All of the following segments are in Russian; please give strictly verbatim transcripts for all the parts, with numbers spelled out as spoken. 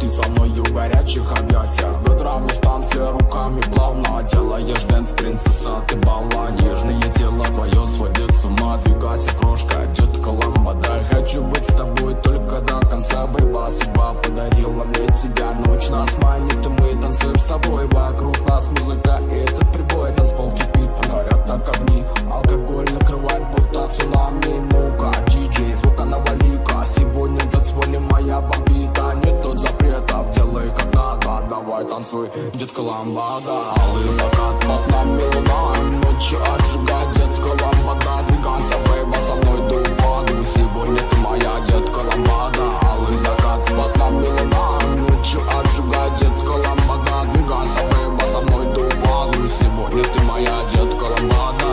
ты со мною в горячих объятиях. Бедрами в танце, руками плавно делаешь дэнс, принцесса, ты балла. Нежное тело твое сводит с ума. Двигайся, крошка, детка ламбада. Хочу быть с тобой только до конца, бейба. Судьба подарила мне тебя. Ночь нас манит, и мы танцуем с тобой. Вокруг нас музыка и этот прибой. Танцпол кипит, горят так огни. Алкоголь накрывает, будто цунами. Ну-ка, диджей, звука навали-ка. Сегодня в танцполе моя бомбита. Нет тут запретов, делай как надо. Давай танцуй, детка ламбада. Алый закат, под нами луна. Ночью отжигай, детка ламбада. Двигайся, бейба, со мной дуй в воду. Сегодня ты моя детка ламбада. Алый закат, под нами луна. Ночью отжигай, детка ламбада. Двигайся, бейба, со мной дуй в воду. Сегодня ты моя детка ламбада.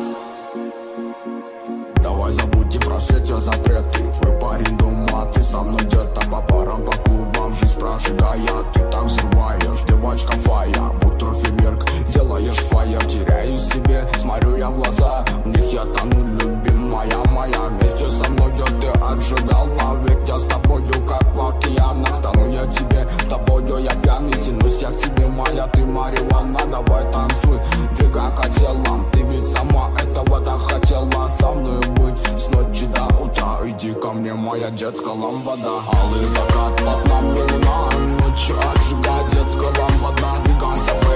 Давай забудьте про все те запреты. Твой парень дома, ты со мной где-то по барам, по клубам. Жизнь прожигая, ты так взрываешь. Девочка фая, будто фейерверк. Делаешь фаер, теряюсь в себе. Смотрю я в глаза, в них я тону, любимая моя. Вместе со мной где ты отжигала. Ведь я с тобою как в океанах. Тону я тебе, с тобою я пьяный. Тянусь я к тебе, моя ты Мариуана. Давай танцуй, двигай к телам. Ты ведь сама этого так хотела со мной быть с ночи до утра. Иди ко мне, моя детка ламбада. Алый закат, под нами луна. Ночью отжигай, детка ламбада. Двигайся,